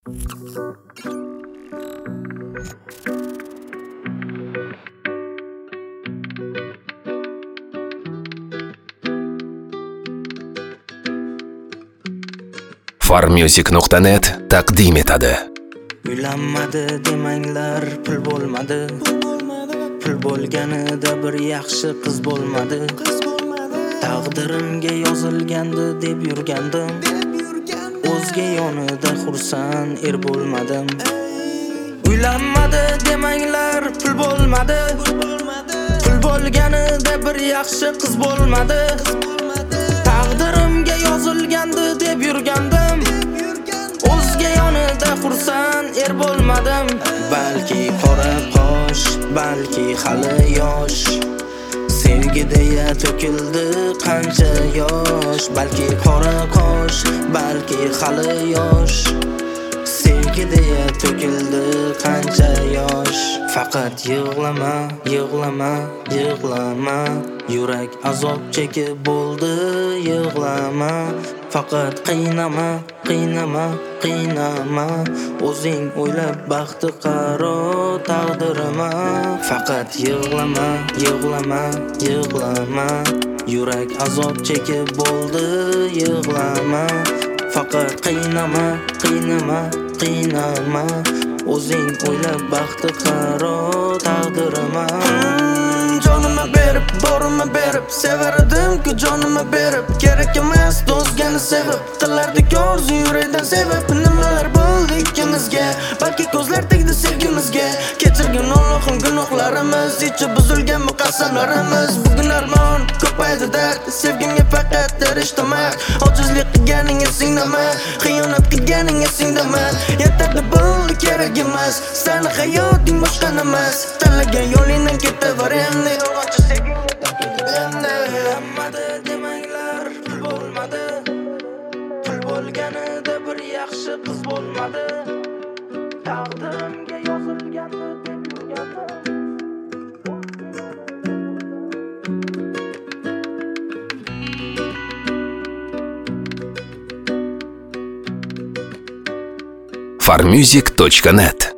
Farmusic.net taqdim etadi. Uylanmadi demanglar, pul bo'lmadi. Pul bo'lganida bir yaxshi qiz bo'lmadi. Taqdirimga yozilgandi deb yurgandim. O'zga yonida xursand bo'lmadim. Uylanmadi demanglar, pul bo'lmadi. Pul bo'lganida bir yaxshi qiz bo'lmadi. Taqdirimga yozilgandi deb yurgandim. O'zga yonida xursand bo'lmadim. Balki qora qosh, balki hali yosh. Sevgi deya to'kildi qancha yosh. Balki qora qosh, balki hali yosh. Sevgi deya to'kildi qancha yosh. Faqat yig'lama, yig'lama, yig'lama. Yurak azob chekib bo'ldi, yig'lama. Faqat qiynama, qiynama, qiynama. O'zing o'ylab baxti qaro taqdirima. Faqat yig'lama, yig'lama, yig'lama. Yurak azob chekib bo'ldi, yig'lama. Faqat qiynama, qiynama, qiynama. O'zing o'ylab baxti qaro taqdirima. Jonimni berib, borimni berib, sevardim-ku jonimni berib. Kerak emas o'zgani sevib, qilardik orzu yurakdan sevib. Nimalar bo'ldi ikkimizga, balki ko'zlar tegdi sevgimizga. Kechirgin Allohim gunohlarimiz, ichi buzilgan bu qasamlarimiz. Bugun armon ko'paydi dard, sevgimga faqat erishdim. Ojizlik qilganing esingdami? Xiyonat qilganing esingdami? Yetadi bo'ldi kerak emas, seni hayoting boshqa emas. Tanlagan yo'lingdan ketaver endi. Yolg'onchi sevgingga taqdim endi. Uylanmadi demanglar, pul bo'lmadi. Pul bo'lganida bir yaxshi qiz bo'lmadi. Taqdirimga yozilgandi deb yurgandim. Farmusic.net